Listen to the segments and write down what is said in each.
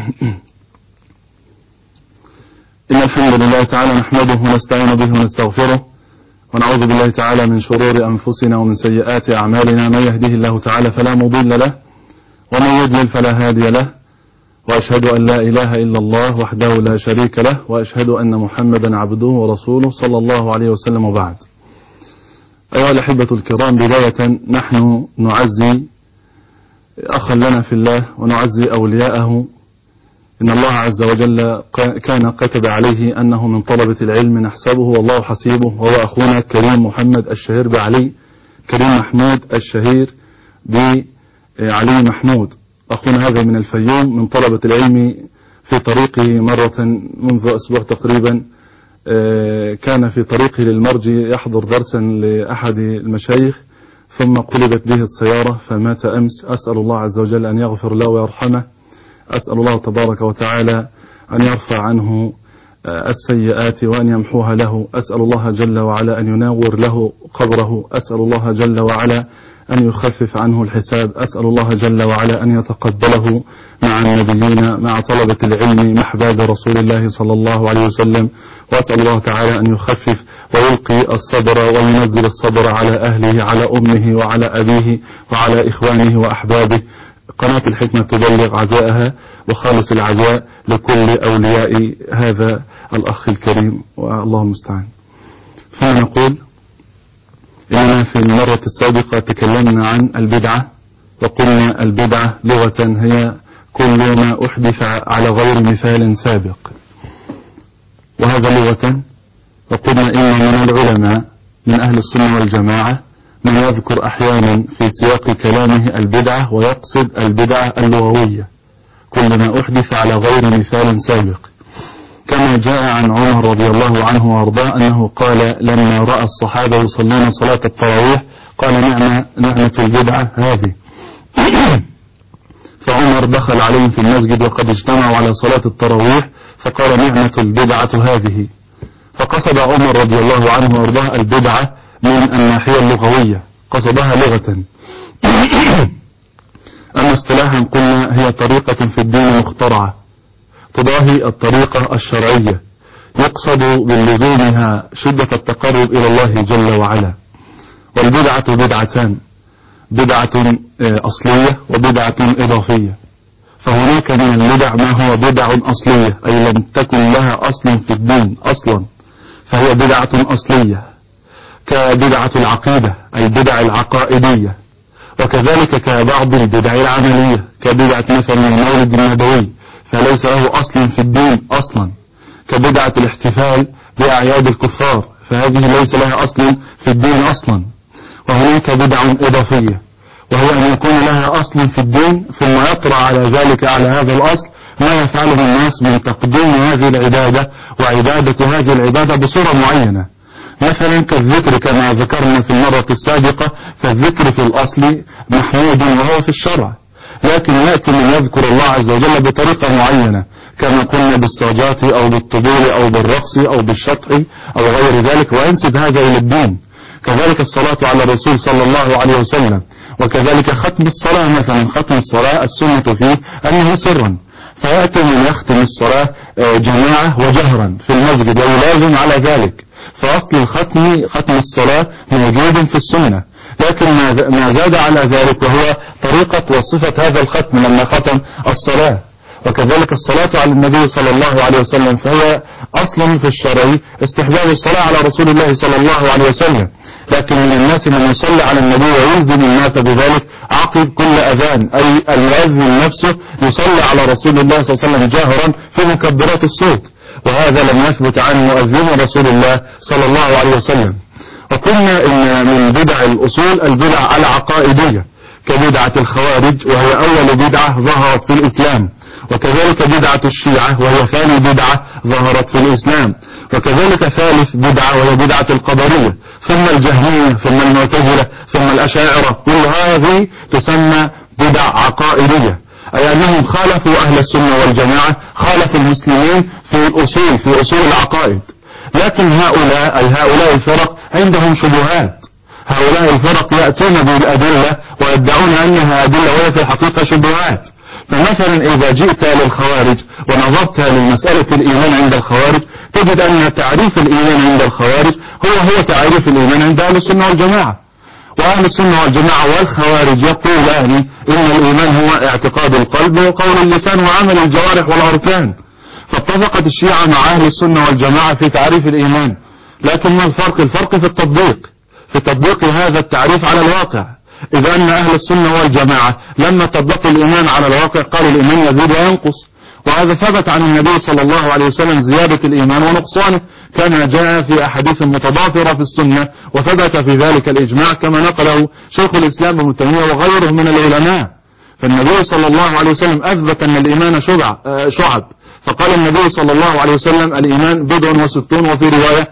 إن الحمد لله تعالى نحمده ونستعين به ونستغفره ونعوذ بالله تعالى من شرور أنفسنا ومن سيئات أعمالنا. من يهده الله تعالى فلا مضل له ومن يضلل فلا هادي له، وأشهد أن لا إله إلا الله وحده لا شريك له، وأشهد أن محمدا عبده ورسوله صلى الله عليه وسلم. وبعد، أيها الأحبة الكرام، بداية نحن نعزي أخا لنا في الله ونعزي أولياءه. إن الله عز وجل كان كتب عليه أنه من طلبة العلم نحسبه والله حسيبه، وهو أخونا كريم محمد الشهير بعلي، كريم محمود الشهير بعلي محمود. أخونا هذا من الفيوم من طلبة العلم في طريقه مرة منذ أسبوع تقريبا، كان في طريقه للمرج يحضر درسا لأحد المشايخ، ثم قلبت به السيارة فمات أمس. أسأل الله عز وجل أن يغفر له ويرحمه، أسأل الله تبارك وتعالى أن يرفع عنه السيئات وأن يمحوها له، أسأل الله جل وعلا أن ينور له قبره، أسأل الله جل وعلا أن يخفف عنه الحساب، أسأل الله جل وعلا أن يتقبله مع النبيين مع طلبة العلم محباب رسول الله صلى الله عليه وسلم، وأسأل الله تعالى أن يخفف ويلقي الصبر وينزل الصبر على أهله، على أمه وعلى أبيه وعلى إخوانه وأحبابه. قناة الحكمة تبلغ عزاءها وخالص العزاء لكل أولياء هذا الأخ الكريم، والله المستعان. فنقول إننا في المرة السابقة تكلمنا عن البدعة، وقلنا البدعة لغة هي كل ما أحدث على غير مثال سابق، وهذا لغة. وقلنا إن من العلماء من أهل السنة والجماعة من يذكر أحيانا في سياق كلامه البدعة ويقصد البدعة اللغوية، كل ما أحدث على غير مثال سابق، كما جاء عن عمر رضي الله عنه وارضاه أنه قال لما رأى الصحابة يصلون صلاة التراويح قال نعمة البدعة هذه. فعمر دخل عليهم في المسجد وقد اجتمعوا على صلاة التراويح فقال نعمة البدعة هذه، فقصد عمر رضي الله عنه وارضاه البدعة من الناحية اللغوية، قصدها لغة. أما اصطلاحا قلنا هي طريقة في الدين مخترعة تضاهي الطريقة الشرعية، يقصد بلزومها شدة التقرب إلى الله جل وعلا. والبدعة بدعتان، بدعة أصلية وبدعة إضافية. فهناك من البدع ما هو بدع أصلية، أي لم تكن لها أصل في الدين أصلا، فهي بدعة أصلية، كبدعة العقيدة أي البدع العقائدية، وكذلك كبعض البدع العملية كبدعة مثلا المولد النبوي فليس له أصل في الدين أصلا، كبدعة الاحتفال بأعياد الكفار فهذه ليس لها أصل في الدين أصلا. وهناك بدع إضافية، وهي أن يكون لها أصل في الدين ثم يطرأ على ذلك على هذا الأصل ما يفعله الناس من تقديم هذه العبادة وعبادة هذه العبادة بصورة معينة، مثلا كالذكر كما ذكرنا في المرة السابقة، فالذكر في الأصل محمود وهو في الشرع، لكن يأتي من يذكر الله عز وجل بطريقة معينة كما قلنا بالصاجات أو بالطبول أو بالرقص أو بالشطح أو غير ذلك، وينسب هذا إلى الدين. كذلك الصلاة على الرسول صلى الله عليه وسلم، وكذلك ختم الصلاة مثلا، ختم الصلاة السنة فيه أنه سرا، فيأتي من يختم الصلاة جماعة وجهرا في المسجد ويلازم على ذلك، فأصل الختم ختم الصلاة موجود في السنة، لكن ما زاد على ذلك وهو طريقة وصفة هذا الختم لما ختم الصلاة. وكذلك الصلاة على النبي صلى الله عليه وسلم فهي أصلا في الشرع استحباب الصلاة على رسول الله صلى الله عليه وسلم، لكن من الناس من يصلي على النبي ويلزم الناس بذلك عقب كل أذان، أي المؤذن نفسه يصلي على رسول الله صلى الله عليه وسلم جاهرا في مكبرات الصوت، وهذا لم يثبت عن مؤذن رسول الله صلى الله عليه وسلم. وقلنا إن من بدع الأصول البدع العقائدية كبدعة الخوارج، وهي أول بدعة ظهرت في الإسلام، وكذلك بدعة الشيعة وهي ثاني بدعة ظهرت في الإسلام، وكذلك ثالث بدعة وهي بدعة القدرية، ثم الجهمية، ثم المعتزلة، ثم الأشاعرة. كل هذه تسمى بدع عقائدية، أي أنهم خالفوا أهل السنة والجماعة، خالفوا المسلمين في الأصول، في أصول العقائد. لكن هؤلاء الفرق عندهم شبهات، هؤلاء الفرق يأتون بالأدلة ويدعون أنها أدلة وهي في الحقيقة شبهات، فمثلا إذا جئت للخوارج ونظرت لمسألة الإيمان عند الخوارج تجد أن تعريف الإيمان عند الخوارج هو تعريف الإيمان عند أهل السنة والجماعة. وأهل السنة والجماعة والخوارج يقولان إن الإيمان هو اعتقاد القلب وقول اللسان وعمل الجوارح والأركان. فاتفقت الشيعة مع أهل السنة والجماعة في تعريف الإيمان، لكن ما الفرق؟ الفرق في تطبيق هذا التعريف على الواقع. إذا أن أهل السنة والجماعة لما طبقوا الإيمان على الواقع قالوا الإيمان يزيد وينقص، وهذا ثبت عن النبي صلى الله عليه وسلم زيادة الإيمان ونقصانه كما جاء في أحاديث متضافرة في السنة، وثبت في ذلك الإجماع كما نقله شيخ الإسلام ابن تيمية وغيره من العلماء. فالنبي صلى الله عليه وسلم أثبت أن الإيمان شعب، فقال النبي صلى الله عليه وسلم الإيمان 67 وفي رواية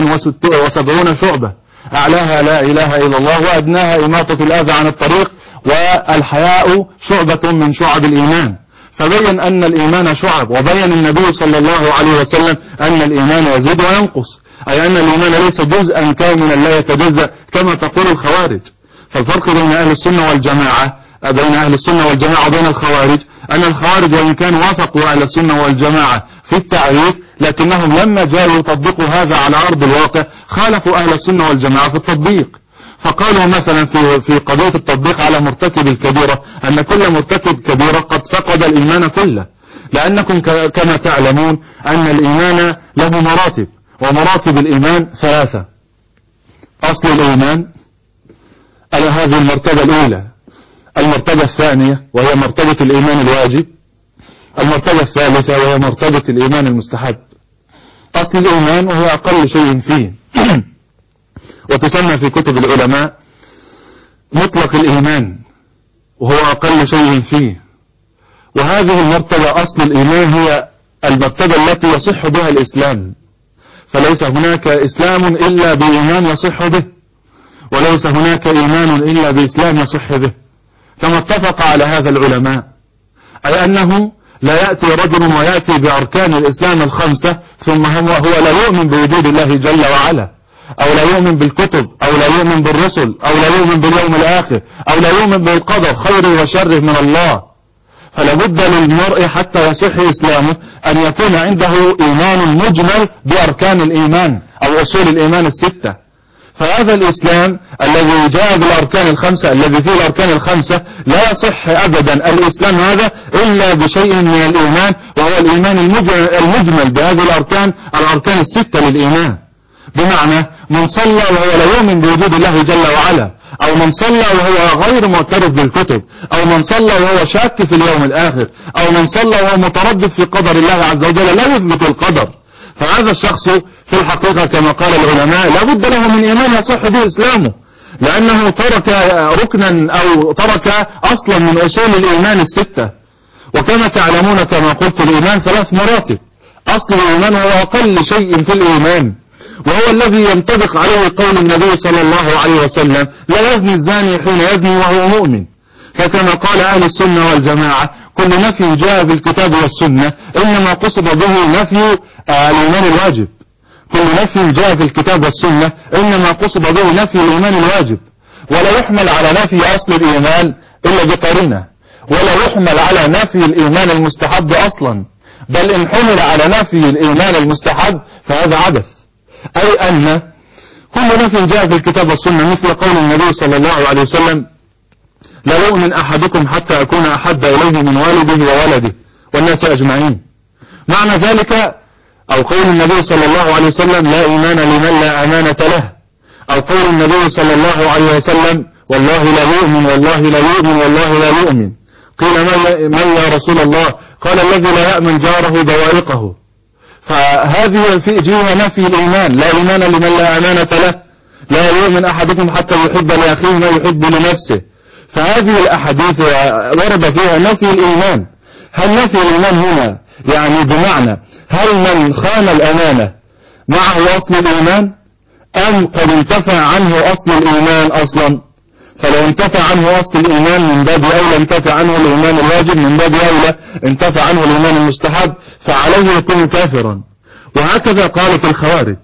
70 شعبة، أعلاها لا إله إلا الله وأدناها إماطة الأذى عن الطريق، والحياء شعبة من شعب الإيمان. فبين أن الإيمان شعب، وبين النبي صلى الله عليه وسلم أن الإيمان يزيد وينقص، أي أن الإيمان ليس جزءا كاملا لا يتجزأ كما تقول الخوارج. فالفرق بين أهل السنة والجماعة وبين الخوارج أن الخوارج وإن كانوا وافقوا أهل السنة والجماعة في التعريف، لكنهم لما جاءوا يطبقوا هذا على أرض الواقع خالفوا أهل السنة والجماعة في التطبيق. فقالوا مثلا في قضية التطبيق على مرتكب الكبيرة أن كل مرتكب كبيرة قد فقد الإيمان كله، لأنكم كما تعلمون أن الإيمان له مراتب، ومراتب الإيمان 3. أصل الإيمان على هذه المرتبة الأولى، المرتبة الثانية وهي مرتبة الإيمان الواجب، المرتبة الثالثة وهي مرتبة الإيمان المستحب. أصل الإيمان وهو أقل شيء فيه وتسمى في كتب العلماء مطلق الإيمان وهو أقل شيء فيه. وهذه المرتبة أصل الإيمان هي المرتبة التي يصح بها الإسلام، فليس هناك إسلام إلا بإيمان يصح به، وليس هناك إيمان إلا بإسلام يصح به، كما اتفق على هذا العلماء. أي أنه لا يأتي رجل ويأتي بأركان الإسلام 5 ثم هو لا يؤمن بوجود الله جل وعلا، أو لا يؤمن بالكتب، أو لا يؤمن بالرسل، أو لا يؤمن باليوم الآخر، أو لا يؤمن بالقدر خيره وشره من الله. فلا بد للمرء حتى يصح إسلامه أن يكون عنده إيمان مجمل بأركان الإيمان أو أصول الإيمان 6. فهذا الإسلام الذي جاء بالأركان 5 الذي فيه الأركان 5 لا يصح أبدا الإسلام هذا إلا بشيء من الإيمان، وهو الإيمان المجمل بهذه الأركان 6 للإيمان. بمعنى من صلى وهو لا يؤمن بوجود الله جل وعلا، أو من صلى وهو غير معترف بالكتب، أو من صلى وهو شاك في اليوم الآخر، أو من صلى وهو متردد في قدر الله عز وجل لا يثبت القدر، فهذا الشخص في الحقيقة كما قال العلماء لا بد له من إيمان يصح به إسلامه، لأنه ترك ركنا أو ترك أصلا من أصول الإيمان 6. وكما تعلمون كما قلت الإيمان 3 مراتب. أصل الإيمان هو أقل شيء في الإيمان، وهو الذي ينطبق عليه قول النبي صلى الله عليه وسلم لا يزني الزاني حين يزني وهو مؤمن. فكما قال أهل السنة والجماعة كل نفي جاء في الكتاب والسنة إنما قصد به نفي الإيمان الواجب، كل نفي جاء في الكتاب والسنة إنما قصد به نفي الإيمان الواجب، ولا يحمل على نفي أصل الإيمان إلا بقرينة، ولا يحمل على نفي الإيمان المستحب أصلا، بل إن حمل على نفي الإيمان المستحب فهذا عبث. أي أن كل نفي جاء في الكتاب والسنة مثل قول النبي صلى الله عليه وسلم لا يؤمن أحدكم حتى أكون أحب إليه من والده وولده والناس أجمعين. معنى ذلك أو قول النبي صلى الله عليه وسلم لا إيمان لمن لا أمانة له، أو قول النبي صلى الله عليه وسلم والله لا يؤمن والله لا يؤمن والله لا يؤمن. قيل من يا رسول الله؟ قال الذي لا يأمن جاره بوائقه. فهذه في جهة نفي الإيمان، لا إيمان لمن لا أمانة له، لا يؤمن أحدكم حتى يحب لأخيه ما يحب لنفسه. فهذه الأحاديث ورد فيها نفي الإيمان. هل نفي الإيمان هنا يعني بمعنى هل من خان الأمانة معه أصل الإيمان أم قد انتفع عنه أصل الإيمان أصلا؟ فلو انتفع عنه أصل الإيمان من باب أولى انتفع عنه الإيمان الواجب، من باب أولى انتفع عنه الإيمان المستحب، فعليه يكون كافرا. وهكذا قالت الخوارج،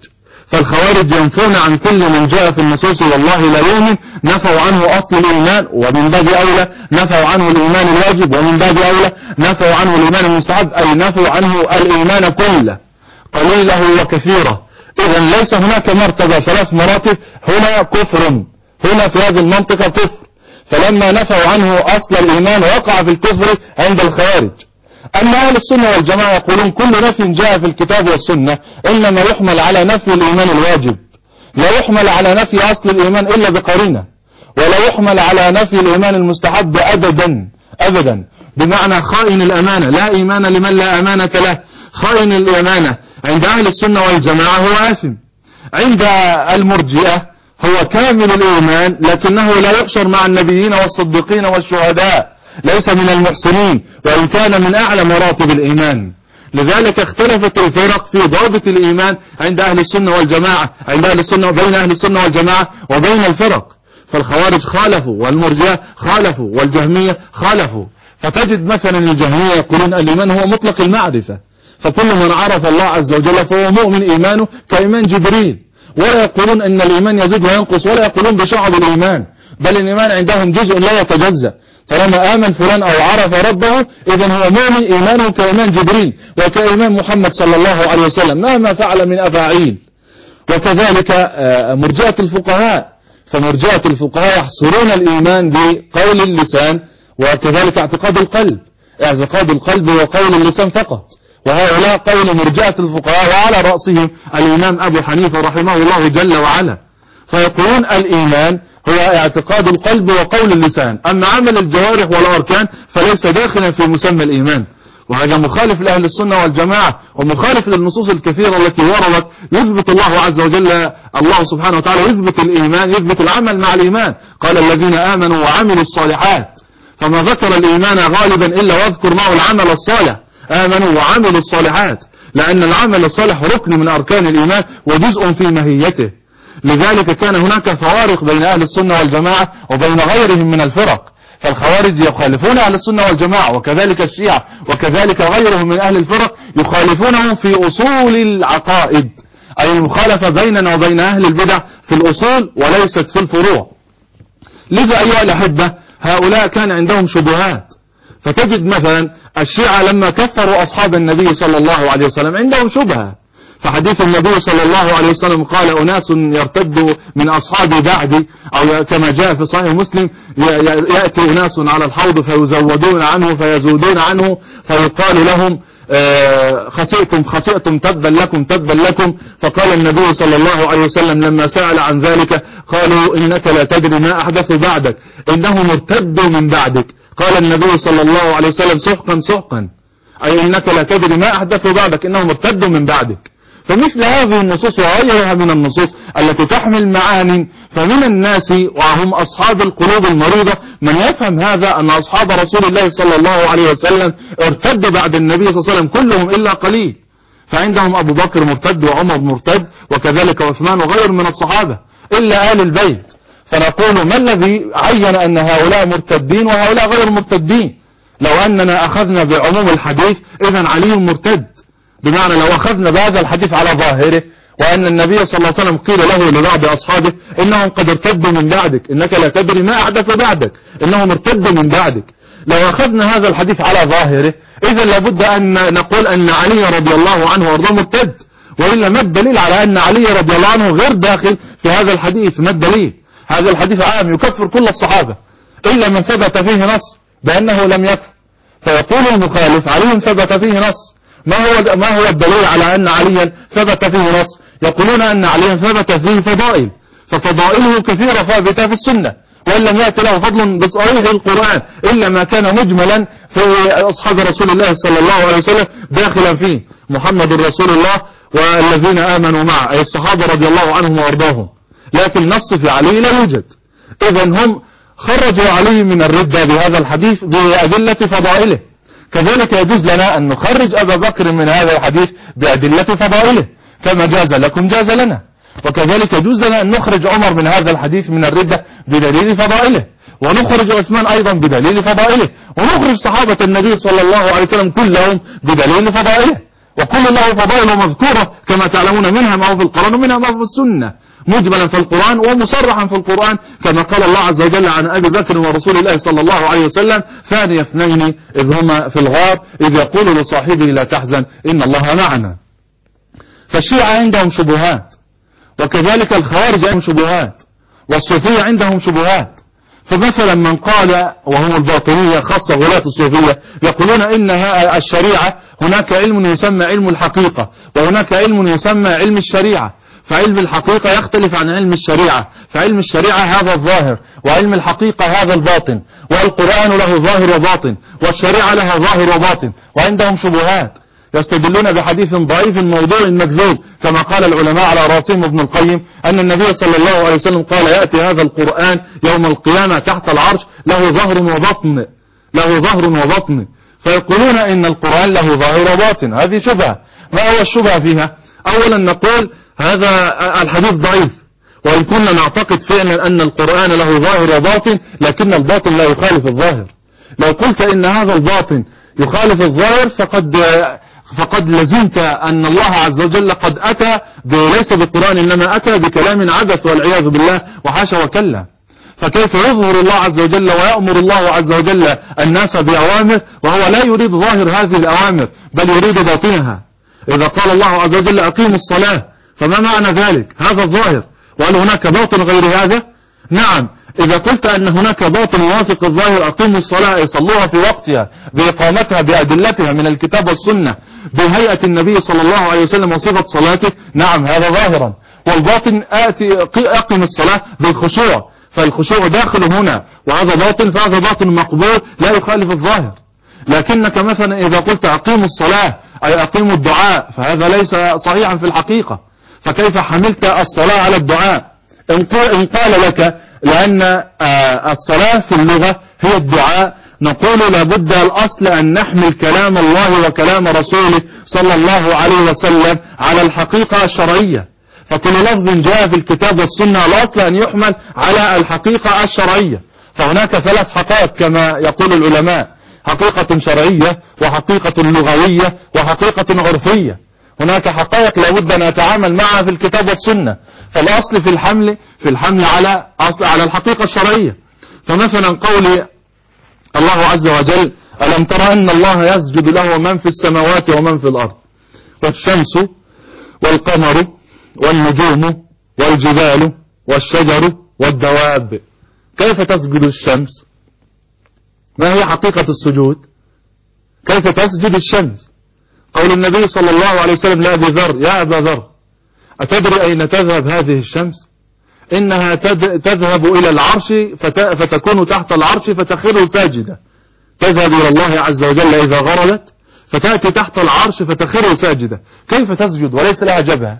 فالخوارج ينفون عن كل من جاء في النصوص والله لا يؤمن، نفوا عنه أصل الإيمان، ومن باب أولى نفوا عنه الإيمان الواجب، ومن باب أولى نفوا عنه الإيمان المستحب، أي نفوا عنه الإيمان كله قليله وكثيره. إذا ليس هناك مرتبة، 3 مراتب، هنا كفر، هنا في هذه المنطقة كفر. فلما نفوا عنه أصل الإيمان وقع في الكفر عند الخوارج. أما أهل السنة والجماعة يقولون كل نفي جاء في الكتاب والسنة إنما يحمل على نفي الإيمان الواجب، لا يحمل على نفي أصل الإيمان إلا بقرينة، ولا يحمل على نفي الإيمان المستحب أبدا أبدا. بمعنى خائن الأمانة لا إيمان لمن لا أمانة له. خائن الأمانة عند أهل السنة والجماعة هو آثم، عند المرجئة هو كامل الإيمان لكنه لا يحشر مع النبيين والصديقين والشهداء، ليس من المحسنين وإن كان من أعلى مراتب الإيمان. لذلك اختلفت الفرق في ضابط الإيمان عند أهل السنة والجماعة، عند أهل السنة وبين أهل السنة والجماعة وبين الفرق. فالخوارج خالفوا، والمرجئة خالفوا، والجهمية خالفوا. فتجد مثلا الجهمية يقولون الإيمان هو مطلق المعرفة، فكل من عرف الله عز وجل فهو مؤمن إيمانه كإيمان جبريل، ولا يقولون أن الإيمان يزيد وينقص، ولا يقولون بشعب الإيمان، بل الإيمان عندهم جزء لا يتجزأ. فلما آمن فلان أو عرف ربه إذن هو مؤمن إيمانه كإيمان جبريل وكإيمان محمد صلى الله عليه وسلم مهما فعل من أفاعيل. وكذلك مرجئة الفقهاء، فمرجئة الفقهاء يحصرون الإيمان بقول اللسان وكذلك اعتقاد القلب. اعتقاد القلب وقول اللسان فقط، وهؤلاء قول مرجئة الفقهاء وعلى رأسهم الإمام أبو حنيفة رحمه الله جل وعلا. فيقولون الإيمان هو اعتقاد القلب وقول اللسان، أما عمل الجوارح والأركان فليس داخلا في مسمى الإيمان. وهذا مخالف لأهل السنة والجماعة ومخالف للنصوص الكثيرة التي وردت يثبت الله عز وجل، الله سبحانه وتعالى يثبت الإيمان، يثبت العمل مع الإيمان. قال الذين آمنوا وعملوا الصالحات، فما ذكر الإيمان غالبا إلا واذكر معه العمل الصالح، آمنوا وعملوا الصالحات، لأن العمل الصالح ركن من أركان الإيمان وجزء في ماهيته. لذلك كان هناك فوارق بين أهل السنة والجماعة وبين غيرهم من الفرق. فالخوارج يخالفون أهل السنة والجماعة، وكذلك الشيعة، وكذلك غيرهم من أهل الفرق يخالفونهم في أصول العقائد، أي المخالفة بيننا وبين أهل البدع في الأصول وليست في الفروع. لذا أيها الأحبة هؤلاء كان عندهم شبهات. فتجد مثلا الشيعة لما كفروا أصحاب النبي صلى الله عليه وسلم عندهم شبهة. فحديث النبي صلى الله عليه وسلم قال أناس يرتدوا من أصحابي بعدي، أو كما جاء في صحيح مسلم يأتي أناس على الحوض فيزودون عنه فيزودون عنه فيقال لهم خسئتم تبا لكم تبا لكم. فقال النبي صلى الله عليه وسلم لما سأل عن ذلك قالوا إنك لا تدري ما أحدث بعدك إنهم ارتدوا من بعدك. قال النبي صلى الله عليه وسلم سحقا سحقا، أي إنك لا تدري ما أحدث بعدك إنهم ارتدوا من بعدك. فمثل هذه النصوص وغيرها من النصوص التي تحمل معاني، فمن الناس وهم أصحاب القلوب المريضة من يفهم هذا أن أصحاب رسول الله صلى الله عليه وسلم ارتد بعد النبي صلى الله عليه وسلم كلهم إلا قليل. فعندهم أبو بكر مرتد وعمر مرتد وكذلك عثمان وغير من الصحابة إلا آل البيت. فنقول ما الذي عين أن هؤلاء مرتدين وهؤلاء غير مرتدين؟ لو أننا أخذنا بعموم الحديث إذن علي مرتد، بمعنى لو أخذنا بهذا الحديث على ظاهره وأن النبي صلى الله عليه وسلم قيل له لبعض أصحابه إنهم قد ارتدوا من بعدك إنك لا تدري ما أحدث بعدك إنهم ارتدوا من بعدك، لو أخذنا هذا الحديث على ظاهره إذا لابد أن نقول أن علي رضي الله عنه وارضاه مرتد، وإلا ما الدليل على أن علي رضي الله عنه غير داخل في هذا الحديث؟ ما الدليل؟ هذا الحديث عام يكفر كل الصحابة إلا من ثبت فيه نص بأنه لم يكفر. فيقول المخالف علي ثبت فيه نص، ما هو الدليل على أن عليا ثبت فيه نص؟ يقولون أن عليا ثبت فيه فضائل، ففضائله كثيرة ثابتة في السنة، وإن لم يأتي له فضل بصريح القرآن إلا ما كان مجملا في أصحاب رسول الله صلى الله عليه وسلم داخلا فيه محمد رسول الله والذين آمنوا معه، أي الصحابة رضي الله عنهم وأرضاهم، لكن نص في علي لا يوجد. إذن هم خرجوا علي من الردة بهذا الحديث بأدلة فضائله. كذلك يجوز لنا أن نخرج أبا بكر من هذا الحديث بأدلة فضائله، كما جاز لكم جاز لنا. وكذلك يجوز لنا أن نخرج عمر من هذا الحديث من الردة بدليل فضائله، ونخرج عثمان أيضا بدليل فضائله، ونخرج صحابة النبي صلى الله عليه وسلم كلهم بدليل فضائله. وكل له فضائل مذكورة كما تعلمون، منها ما هو في القرآن ومنها ما هو في السنة، مجملا في القرآن ومصرحا في القرآن، كما قال الله عز وجل عن أبي بكر ورسول الله صلى الله عليه وسلم: ثاني اثنين إذ هما في الغار إذ يقول لصاحبه لا تحزن إن الله معنا. فالشيعة عندهم شبهات، وكذلك الخوارج عندهم شبهات، والصوفية عندهم شبهات. فمثلا من قال، وهم الباطنية خاصة غلاة الصوفية، يقولون إن الشريعة هناك علم يسمى علم الحقيقة، وهناك علم يسمى علم الشريعة، فعلم الحقيقة يختلف عن علم الشريعة، فعلم الشريعة هذا الظاهر، وعلم الحقيقة هذا الباطن، والقرآن له ظاهر وباطن، والشريعة لها ظاهر وباطن. وعندهم شبهات، يستدلون بحديث ضعيف موضوع مكذوب، كما قال العلماء على راسهم ابن القيم أن النبي صلى الله عليه وسلم قال: يأتي هذا القرآن يوم القيامة تحت العرش له ظهر وبطن، له ظهر وبطن. فيقولون إن القرآن له ظاهر وباطن. هذه شبهة. ما هو الشبهة فيها؟ أولا نقول هذا الحديث ضعيف، وإن كنا نعتقد فعلا أن القرآن له ظاهر وباطن، لكن الباطن لا يخالف الظاهر. لو قلت إن هذا الباطن يخالف الظاهر فقد لزمت أن الله عز وجل قد أتى ليس بالقرآن إنما أتى بكلام عبث والعياذ بالله، وحاشا وكلا. فكيف يظهر الله عز وجل ويأمر الله عز وجل الناس بأوامر وهو لا يريد ظاهر هذه الأوامر بل يريد باطنها؟ إذا قال الله عز وجل أقيموا الصلاة، فما معنى ذلك؟ هذا الظاهر. وهل هناك باطن غير هذا؟ نعم. إذا قلت أن هناك باطن يوافق الظاهر، أقيموا الصلاة، يصلوها في وقتها بإقامتها بأدلتها من الكتاب والسنة بهيئة النبي صلى الله عليه وسلم وصفة صلاته، نعم هذا ظاهرا. والباطن أقم الصلاة بالخشوع، فالخشوع داخل هنا، وهذا باطن، فهذا باطن مقبول لا يخالف الظاهر. لكنك مثلا إذا قلت أقيموا الصلاة أي أقيموا الدعاء، فهذا ليس صحيحا في الحقيقة. فكيف حملت الصلاة على الدعاء؟ إن قال لك لأن الصلاة في اللغة هي الدعاء، نقول لابد الأصل أن نحمل كلام الله وكلام رسوله صلى الله عليه وسلم على الحقيقة الشرعية. فكل لفظ جاء في الكتاب والسنة الأصل أن يحمل على الحقيقة الشرعية. فهناك ثلاث حقائق كما يقول العلماء: حقيقة شرعية، وحقيقة لغوية، وحقيقة عرفية. هناك حقائق لابد أن نتعامل معها في الكتاب والسنة. فالأصل في الحمل على الحقيقة الشرعية. فمثلا قول الله عز وجل: ألم ترى أن الله يسجد له من في السماوات ومن في الأرض والشمس والقمر والنجوم والجبال والشجر والدواب. كيف تسجد الشمس؟ ما هي حقيقة السجود؟ كيف تسجد الشمس؟ قول النبي صلى الله عليه وسلم لأبي ذر: يا أبا ذر أتدري أين تذهب هذه الشمس؟ إنها تذهب إلى العرش فتكون تحت العرش فتخر ساجدة. تذهب إلى الله عز وجل إذا غربت فتأتي تحت العرش فتخر ساجدة. كيف تسجد وليس لها جبهة؟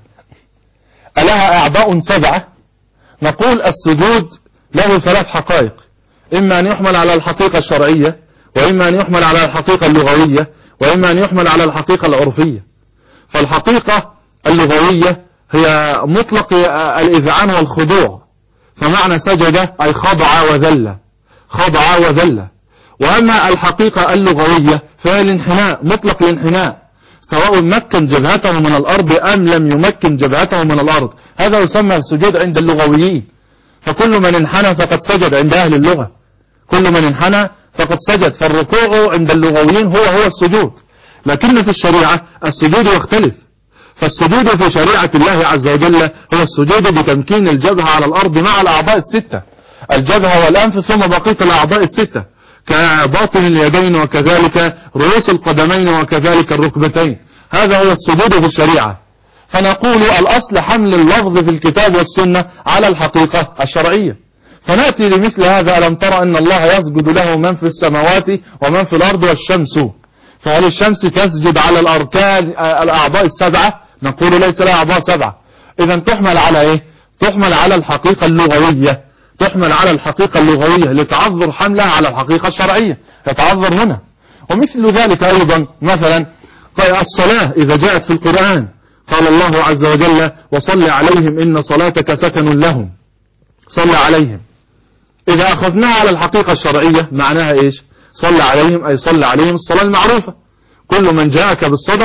ألها أعضاء 7؟ نقول السجود له ثلاث حقائق: إما أن يحمل على الحقيقة الشرعية، وإما أن يحمل على الحقيقة اللغوية، وإما أن يحمل على الحقيقة العرفية. فالحقيقة اللغوية هي مطلق الإذعان والخضوع، فمعنى سجد أي خضع وذل، خضع وذل. وأما الحقيقة اللغوية فهي الانحناء، مطلق الانحناء، سواء مكن جبهته من الأرض أم لم يمكن جبهته من الأرض، هذا يسمى السجود عند اللغويين. فكل من انحنى فقد سجد عند أهل اللغة، كل من انحنى فقد سجد. فالركوع عند اللغويين هو السجود. لكن في الشريعة السجود يختلف. فالسجود في شريعة الله عز وجل هو السجود بتمكين الجبهة على الأرض مع الأعضاء الستة، الجبهة والأنف ثم بقية الأعضاء الستة، كباطن اليدين وكذلك رؤوس القدمين وكذلك الركبتين. هذا هو السجود في الشريعة. فنقول الأصل حمل اللفظ في الكتاب والسنة على الحقيقة الشرعية. فنأتي لمثل هذا: ألم ترى أن الله يسجد له من في السماوات ومن في الأرض والشمس. فهل الشمس تسجد على الأركان الأعضاء 7؟ نقول ليس لها أعضاء 7. إذا تحمل على إيه؟ تحمل على الحقيقة اللغوية، تحمل على الحقيقة اللغوية لتعذر حملها على الحقيقة الشرعية، يتعذر هنا. ومثل ذلك أيضا مثلا الصلاة إذا جاءت في القرآن قال الله عز وجل: وصل عليهم إن صلاتك سكن لهم. صل عليهم. إذا أخذناها على الحقيقة الشرعية معناها إيش؟ صل عليهم أي صل عليهم الصلاة المعروفة: كل من جاءك بالصدقة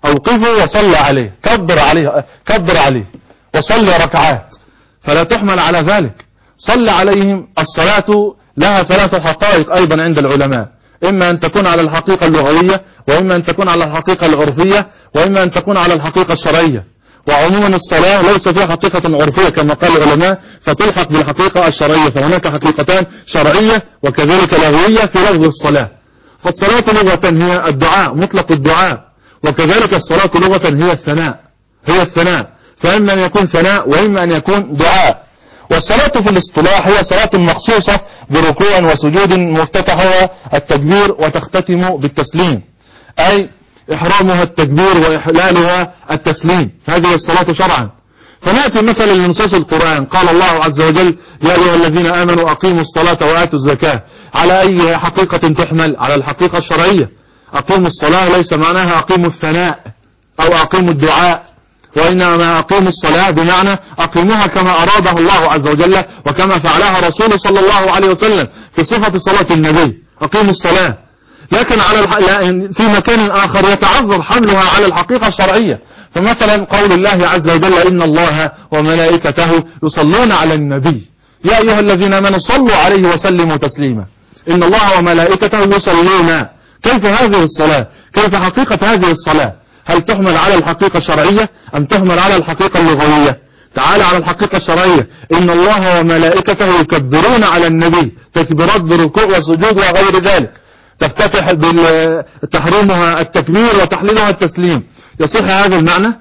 أوقفه وصلى عليه، كبر عليه وصلى ركعات، فلا تحمل على ذلك. صلى عليهم. الصلاة لها 3 حقائق أيضا عند العلماء، إما أن تكون على الحقيقة اللغوية، وإما أن تكون على الحقيقة العرفية، وإما أن تكون على الحقيقة الشرعية. وعموما الصلاة ليس فيها حقيقة عرفية كما قال العلماء فتلحق بالحقيقة الشرعية، فهناك حقيقتان شرعية وكذلك لغوية في لفظ الصلاة. فالصلاة لغة هي الدعاء، مطلق الدعاء، وكذلك الصلاة لغة هي الثناء، فإما أن يكون ثناء وإما أن يكون دعاء. والصلاة في الاصطلاح هي صلاة مخصوصة بركوع وسجود مفتتحها التكبير وتختتم بالتسليم، أي إحرامها التكبير وإحلالها التسليم، هذه الصلاة شرعا. فنأتي مثلا لنصوص القرآن، قال الله عز وجل: يا أيها الذين آمنوا أقيموا الصلاة وآتوا الزكاة. على أي حقيقة تحمل؟ على الحقيقة الشرعية. أقيموا الصلاة ليس معناها أقيموا الثناء أو أقيموا الدعاء، وإنما أقيموا الصلاة بمعنى أقيموها كما أراده الله عز وجل وكما فعلها رسوله صلى الله عليه وسلم في صفة صلاة النبي، أقيموا الصلاة. لكن في مكان آخر يتعذر حملها على الحقيقة الشرعية، فمثلا قول الله عز وجل: إن الله وملائكته يصلون على النبي يا أيها الذين آمنوا صلوا عليه وسلموا تسليما. إن الله وملائكته يصلون. كيف هذه الصلاة؟ كيف حقيقة هذه الصلاة؟ هل تحمل على الحقيقة الشرعية أم تحمل على الحقيقة اللغوية؟ تعال على الحقيقة الشرعية: إن الله وملائكته يكبرون على النبي، تكبيرات بركوع وسجود وغير ذلك، تفتتح تحريمها التكبير وتحليلها التسليم. يصح هذا المعنى؟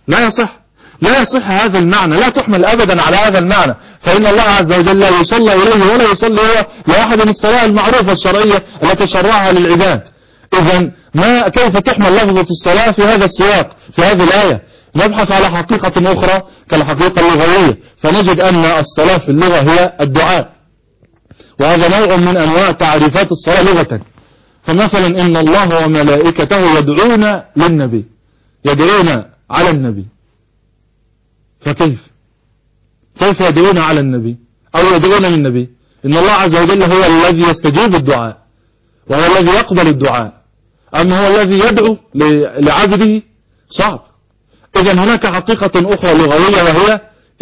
لا يصح هذا المعنى، لا تحمل أبدا على هذا المعنى، فإن الله عز وجل لا يصلى إليه ولا يصلي هو لأحد الصلاة المعروفة الشرعية التي شرعها للعباد. إذن كيف تحمل لفظة الصلاة في هذا السياق، في هذه الآية؟ نبحث على حقيقة أخرى كالحقيقة اللغوية، فنجد أن الصلاة في اللغة هي الدعاء، وهذا نوع من أنواع تعريفات الصلاة لغة. فمثلا إن الله وملائكته يدعون للنبي، يدعون على النبي، فكيف يدعون على النبي أو يدعون للنبي؟ إن الله عز وجل هو الذي يستجيب الدعاء وهو الذي يقبل الدعاء، أما هو الذي يدعو لعبده صعب. إذن هناك حقيقة أخرى لغوية وهي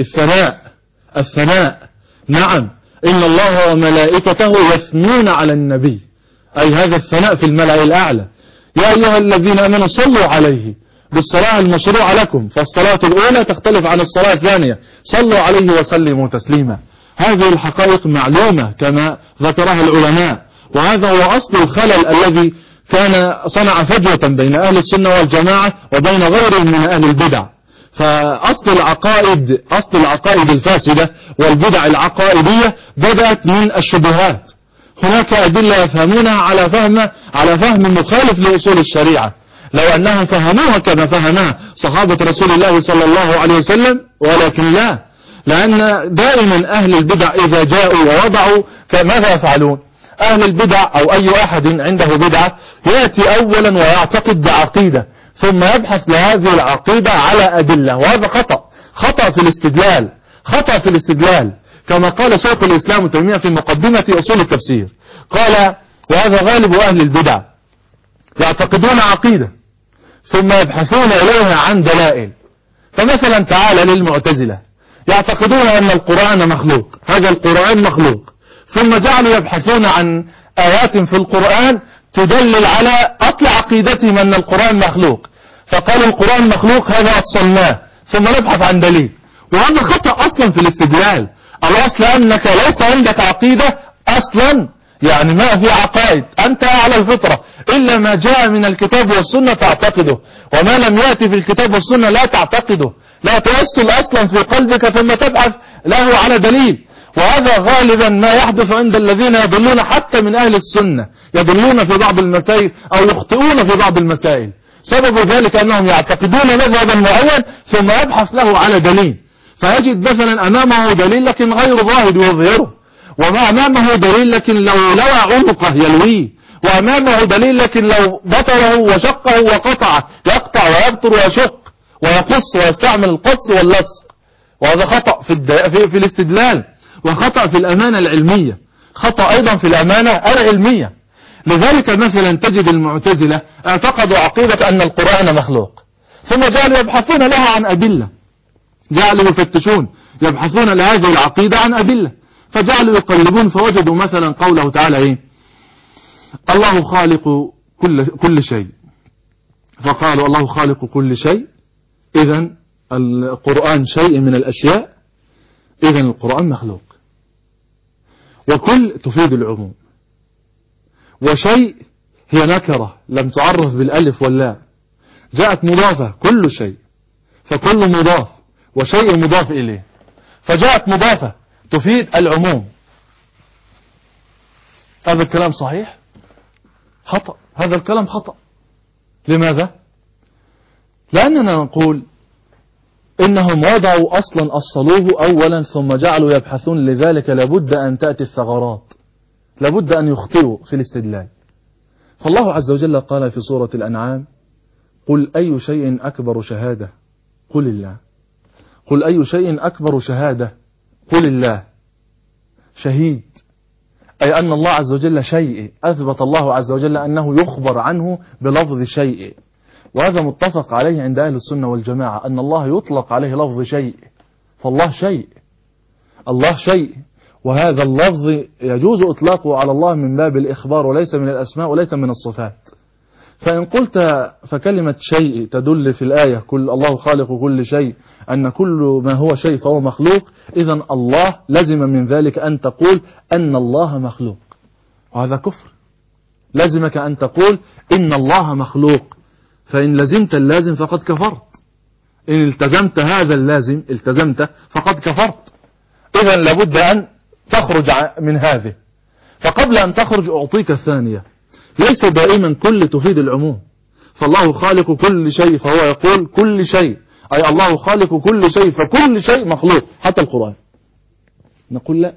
الثناء. نعم، إن الله وملائكته يثنون على النبي، أي هذا الثناء في الملأ الأعلى. يا أيها الذين آمنوا صلوا عليه بالصلاة المشروعة لكم، فالصلاة الأولى تختلف عن الصلاة الثانية، صلوا عليه وسلموا تسليما. هذه الحقائق معلومة كما ذكرها العلماء، وهذا هو أصل الخلل الذي كان صنع فجوة بين أهل السنة والجماعة وبين غيرهم من أهل البدع. فأصل العقائد الفاسدة والبدع العقائدية بدأت من الشبهات. هناك أدلة يفهمونها على فهم مخالف لأصول الشريعة، لو أنهم فهموها كما فهمها صحابة رسول الله صلى الله عليه وسلم، ولكن لا، لأن دائما أهل البدع إذا جاءوا ووضعوا ماذا يفعلون؟ أهل البدع أو أي أحد عنده بدعة يأتي أولا ويعتقد بعقيدة ثم يبحث لهذه العقيدة على أدلة، وهذا خطأ في الاستدلال كما قال شيخ الإسلام تيمية في مقدمة أصول التفسير، قال: وهذا غالب أهل البدع، يعتقدون عقيدة ثم يبحثون إليها عن دلائل. فمثلا تعال للمعتزلة، يعتقدون أن القرآن مخلوق، هذا القرآن مخلوق، ثم جعلوا يبحثون عن آيات في القرآن تدلل على أصل عقيدتهم أن القرآن مخلوق، فقالوا القرآن مخلوق هذا أصلناه، ثم نبحث عن دليل. وهذا خطأ أصلا في الاستدلال. الأصل أنك ليس عندك عقيدة أصلا، يعني ما في عقائد، أنت على الفطرة، إلا ما جاء من الكتاب والسنة تعتقده، وما لم يأتي في الكتاب والسنة لا تعتقده، لا توصل أصلا في قلبك ثم تبحث له على دليل. وهذا غالبا ما يحدث عند الذين يضلون حتى من أهل السنة، يضلون في بعض المسائل أو يخطئون في بعض المسائل، سبب ذلك أنهم يعتقدون مذهبا معين ثم يبحث له على دليل، فيجد مثلا أمامه دليل لكن غير ظاهر يظهره، وما أمامه دليل لكن لو لوى عنقه يلويه، وأمامه دليل لكن لو بطره وشقه وقطعه يقطع ويبطر ويشق ويقص ويستعمل القص واللصق. وهذا خطأ في الاستدلال، وخطأ في الأمانة العلمية، خطأ أيضا في الأمانة العلمية. لذلك مثلا تجد المعتزلة اعتقدوا عقيدة أن القرآن مخلوق، ثم جعلوا يبحثون لها عن أدلة، جعلوا يفتشون يبحثون لهذه العقيدة عن أدلة، فجعلوا يقلبون فوجدوا مثلا قوله تعالى إيه؟ الله خالق كل شيء، فقالوا الله خالق كل شيء، إذن القرآن شيء من الأشياء، إذن القرآن مخلوق. وكل تفيد العموم، وشيء هي نكرة لم تعرف بالألف واللام، جاءت مضافة كل شيء، فكل مضاف وشيء مضاف إليه، فجاءت مضافة تفيد العموم. هذا الكلام صحيح؟ خطأ، هذا الكلام خطأ. لماذا؟ لأننا نقول إنهم وضعوا أصلا أصلوه أولا ثم جعلوا يبحثون، لذلك لابد أن تأتي الثغرات، لابد أن يخطئوا في الاستدلال. فالله عز وجل قال في سورة الأنعام: قل أي شيء أكبر شهادة قل الله. قل أي شيء أكبر شهادة قل الله. شهيد، أي أن الله عز وجل شيء، أثبت الله عز وجل أنه يخبر عنه بلفظ شيء، وهذا متفق عليه عند أهل السنة والجماعة، أن الله يطلق عليه لفظ شيء، فالله شيء، الله شيء، وهذا اللفظ يجوز إطلاقه على الله من باب الإخبار وليس من الأسماء وليس من الصفات. فإن قلت فكلمة شيء تدل في الآية كل الله خالق كل شيء أن كل ما هو شيء فهو مخلوق، إذن الله لزم من ذلك أن تقول أن الله مخلوق، وهذا كفر. لزمك أن تقول إن الله مخلوق، فإن لزمت اللازم فقد كفرت، إن التزمت هذا اللازم التزمت فقد كفرت. إذن لابد أن تخرج من هذه. فقبل أن تخرج أعطيك الثانية، ليس دائما كل تفيد العموم، فالله خالق كل شيء فهو يقول كل شيء، أي الله خالق كل شيء فكل شيء مخلوق حتى القرآن. نقول لا،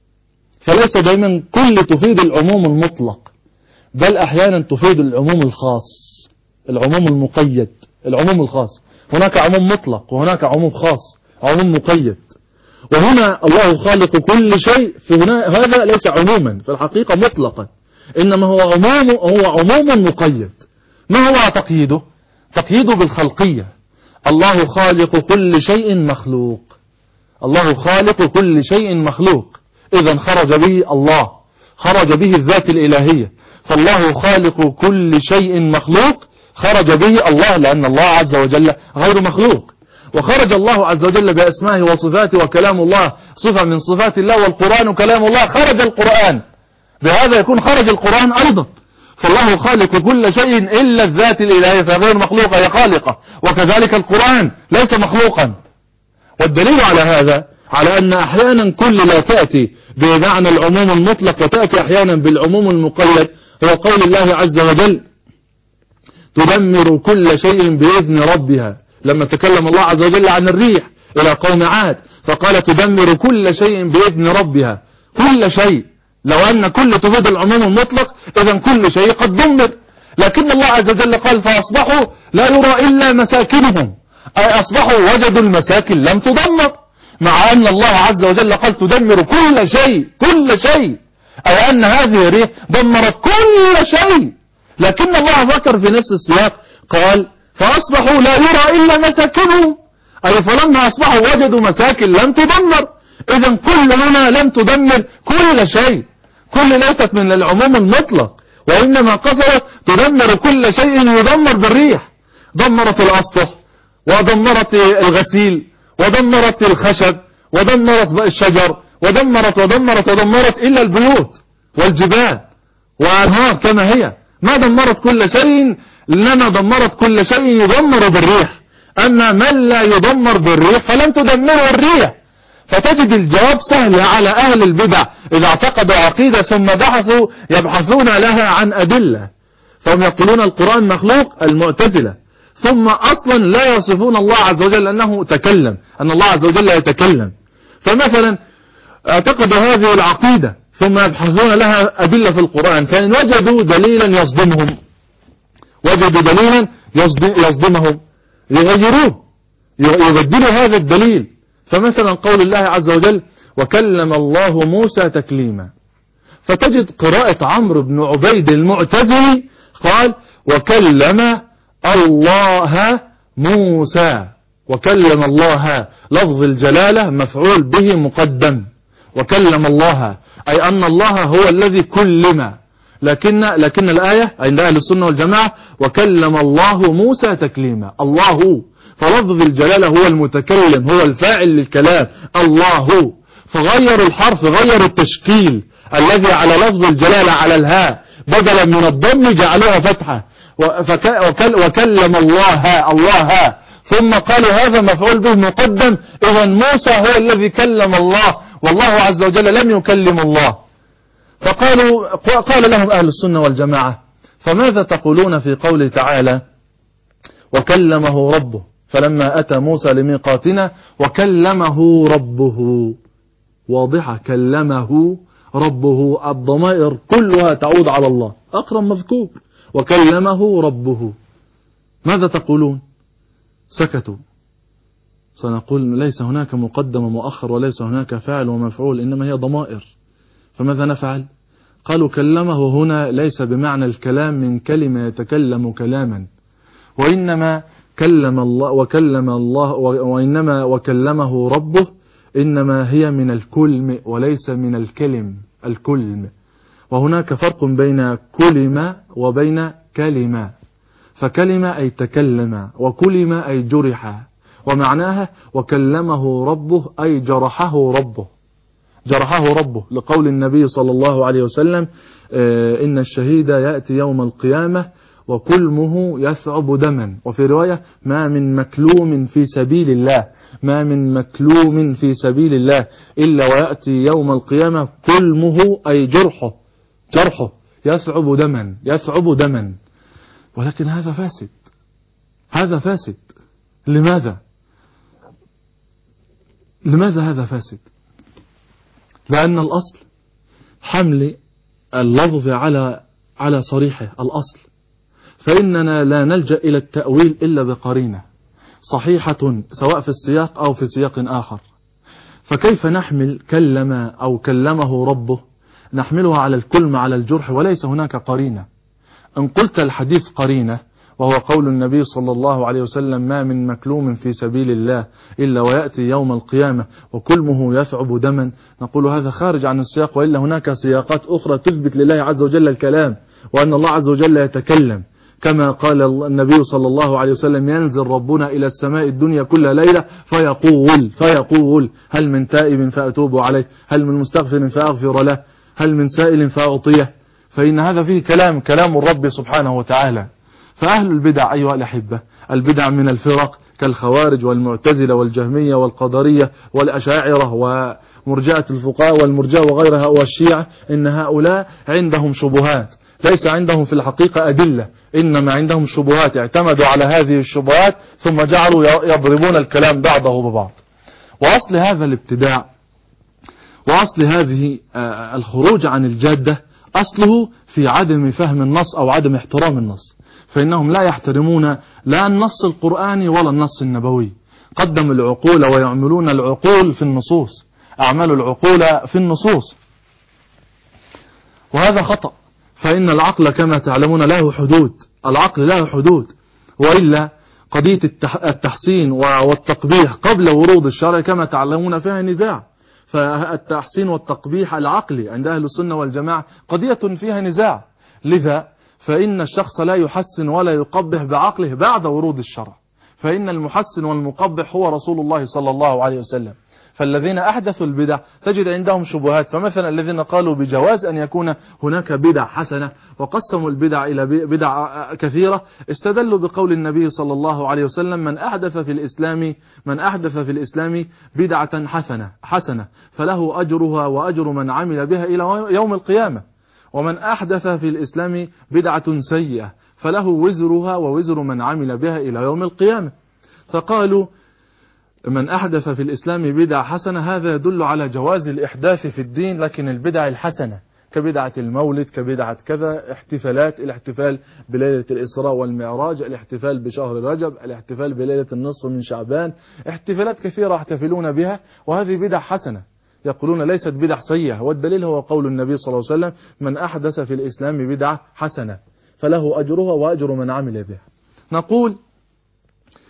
فليس دائما كل تفيد العموم المطلق، بل أحيانا تفيد العموم الخاص، العموم المقيد، العموم الخاص. هناك عموم مطلق وهناك عموم خاص، عموم مقيد. وهنا الله خالق كل شيء، هذا ليس عموما في الحقيقة مطلقا، إنما هو عموم مقيد. ما هو تقييده؟ تقييده بالخلقية. الله خالق كل شيء مخلوق، الله خالق كل شيء مخلوق، إذن خرج به الله، خرج به الذات الإلهية. فالله خالق كل شيء مخلوق خرج به الله، لأن الله عز وجل غير مخلوق. وخرج الله عز وجل بأسمائه وصفاته، وكلام الله صفة من صفات الله، والقرآن كلام الله، خرج القرآن، بهذا يكون خرج القرآن أيضا. فالله خالق كل شيء إلا الذات الإلهية فغير مخلوقة، هي خالقة، وكذلك القرآن ليس مخلوقا. والدليل على هذا على أن أحيانا كل لا تأتي بمعنى العموم المطلق وتأتي أحيانا بالعموم المقيد، هو قول الله عز وجل: تدمر كل شيء بإذن ربها. لما تكلم الله عز وجل عن الريح إلى قوم عاد فقال: تدمر كل شيء بإذن ربها. كل شيء، لو أن كل تفيد العموم المطلق إذن كل شيء قد دمر، لكن الله عز وجل قال: فأصبحوا لا يرى إلا مساكنهم، أي أصبحوا وجدوا المساكن لم تدمر، مع أن الله عز وجل قال: تدمر كل شيء، كل شيء، أي أن هذه الريح دمرت كل شيء. لكن الله ذكر في نفس السياق قال: فأصبحوا لا يرى إلا مساكنهم، أي فلما أصبحوا وجدوا مساكن لم تدمر. إذن كل هنا لم تدمر كل شيء، كل ليست من العموم المطلق، وإنما قصرت تدمر كل شيء يدمر بالريح. دمرت الأسطح، ودمرت الغسيل، ودمرت الخشب، ودمرت الشجر، ودمرت إلا البيوت والجبال وأنهار كما هي. ما دمرت كل شيء، لما دمرت كل شيء يدمر بالريح. أما من لا يدمر بالريح فلن تدمره الريح. فتجد الجواب سهل على أهل البدع إذا اعتقدوا عقيدة ثم بحثوا يبحثون لها عن أدلة، فهم يقولون القرآن مخلوق، المعتزلة، ثم أصلا لا يصفون الله عز وجل أنه تكلم، أن الله عز وجل يتكلم. فمثلا اعتقدوا هذه العقيدة ثم يبحثون لها أدلة في القرآن، فإن وجدوا دليلا يصدمهم، وجدوا دليلا يصدمهم يغيروه، يبدلوا هذا الدليل. فمثلا قول الله عز وجل: وكلم الله موسى تكليما، فتجد قراءة عمرو بن عبيد المعتزلي قال: وكلم الله موسى، وكلم الله لفظ الجلالة مفعول به مقدم، وكلم الله أي أن الله هو الذي كلم، لكن الآية عند أهل السنة والجماعة وكلم الله موسى تكليما، الله، فلفظ الجلالة هو المتكلم، هو الفاعل للكلام الله، فغير الحرف، غير التشكيل الذي على لفظ الجلالة على الهاء بدلا من الضم جعلوها فتحة، وكلم الله ثم قالوا هذا مفعول به مقدم، إذا موسى هو الذي كلم الله والله عز وجل لم يكلم الله. قال لهم أهل السنة والجماعة فماذا تقولون في قوله تعالى وكلمه ربه فلما أتى موسى لميقاتنا وكلمه ربه، واضحة، كلمه ربه، الضمائر كلها تعود على الله، أقرب مذكور، وكلمه ربه، ماذا تقولون؟ سكتوا. سنقول ليس هناك مقدم ومؤخر وليس هناك فاعل ومفعول، إنما هي ضمائر، فماذا نفعل؟ قالوا كلمه هنا ليس بمعنى الكلام من كلمة يتكلم كلاما، وإنما وإنما وكلمه ربه إنما هي من الكلم وليس من الكلم، وهناك فرق بين كلمة وبين كلمة، فكلمة أي تكلم، وكلمة أي جرح، ومعناها وكلمه ربه أي جرحه ربه، لقول النبي صلى الله عليه وسلم إن الشهيد يأتي يوم القيامة وكلمه يثعب دما، وفي رواية ما من مكلوم في سبيل الله إلا ويأتي يوم القيامة كلمه أي جرحه يثعب دما، ولكن هذا فاسد. لماذا هذا فاسد؟ لأن الأصل حمل اللفظ على صريحه الأصل، فإننا لا نلجأ إلى التأويل إلا بقرينة صحيحة سواء في السياق أو في سياق آخر. فكيف نحمل كلم أو كلمه ربه نحملها على الكلم على الجرح وليس هناك قرينة؟ إن قلت الحديث قرينة وهو قول النبي صلى الله عليه وسلم ما من مكلوم في سبيل الله إلا ويأتي يوم القيامة وكلمه يثعب دما، نقول هذا خارج عن السياق، وإلا هناك سياقات أخرى تثبت لله عز وجل الكلام، وأن الله عز وجل يتكلم، كما قال النبي صلى الله عليه وسلم ينزل ربنا إلى السماء الدنيا كل ليلة فيقول هل من تائب فأتوب عليه، هل من مستغفر فأغفر له، هل من سائل فأعطيه، فإن هذا فيه كلام الرب سبحانه وتعالى. فأهل البدع أيها الأحبة، البدع من الفرق كالخوارج والمعتزلة والجهمية والقدرية والأشاعرة ومرجئة الفقهاء والمرجئة وغيرها والشيعة، إن هؤلاء عندهم شبهات، ليس عندهم في الحقيقة أدلة، إنما عندهم شبهات، اعتمدوا على هذه الشبهات ثم جعلوا يضربون الكلام بعضه ببعض. وأصل هذا الابتداع وأصل هذه الخروج عن الجادة أصله في عدم فهم النص أو عدم احترام النص، فإنهم لا يحترمون لا النص القرآني ولا النص النبوي، قدموا العقول ويعملون العقول في النصوص، أعملوا العقول في النصوص، وهذا خطأ، فإن العقل كما تعلمون له حدود، العقل له حدود، وإلا قضية التحسين والتقبيح قبل ورود الشرع كما تعلمون فيها نزاع، فالتحسين والتقبيح العقلي عند أهل السنة والجماعة قضية فيها نزاع، لذا فإن الشخص لا يحسن ولا يقبح بعقله بعد ورود الشرع، فإن المحسن والمقبح هو رسول الله صلى الله عليه وسلم. فالذين أحدثوا البدع تجد عندهم شبهات، فمثلا الذين قالوا بجواز أن يكون هناك بدع حسنة وقسموا البدع إلى بدع كثيرة، استدلوا بقول النبي صلى الله عليه وسلم من أحدث في الإسلام بدعة حسنة فله أجرها وأجر من عمل بها إلى يوم القيامة، ومن أحدث في الإسلام بدعة سيئة فله وزرها ووزر من عمل بها إلى يوم القيامة. فقالوا من أحدث في الإسلام بدعة حسنة هذا يدل على جواز الإحداث في الدين، لكن البدع الحسنة كبدعة المولد كبدعة كذا، احتفالات، الاحتفال بليلة الإسراء والمعراج، الاحتفال بشهر رجب، الاحتفال بليلة النصف من شعبان، احتفالات كثيرة يحتفلون بها، وهذه بدع حسنة، يقولون ليست بدع سيئة، والدليل هو قول النبي صلى الله عليه وسلم من أحدث في الإسلام بدعة حسنة فله أجرها وأجر من عمل بها. نقول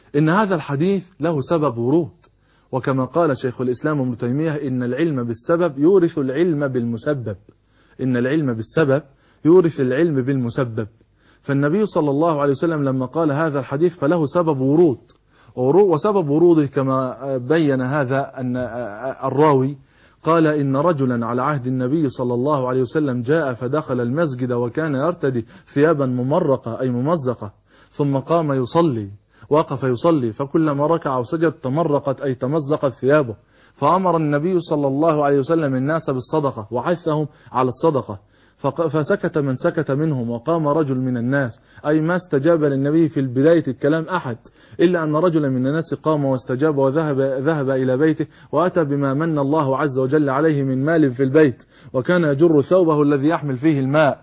إن هذا الحديث له سبب ورود، وكما قال شيخ الإسلام ابن تيمية إن العلم بالسبب يورث العلم بالمسبب، إن العلم بالسبب يورث العلم بالمسبب. فالنبي صلى الله عليه وسلم لما قال هذا الحديث فله سبب ورود، وسبب وروده كما بين هذا أن الراوي قال إن رجلا على عهد النبي صلى الله عليه وسلم جاء فدخل المسجد وكان يرتدي ثيابا ممرقة أي ممزقة، ثم قام يصلي، وقف يصلي، فكلما ركع وسجد تمرقت أي تمزقت ثيابه، فأمر النبي صلى الله عليه وسلم الناس بالصدقة وحثهم على الصدقة، فسكت من سكت منهم، وقام رجل من الناس، أي ما استجاب للنبي في بداية الكلام أحد، إلا أن رجلا من الناس قام واستجاب وذهب إلى بيته، وأتى بما من الله عز وجل عليه من مال في البيت، وكان يجر ثوبه الذي يحمل فيه الماء،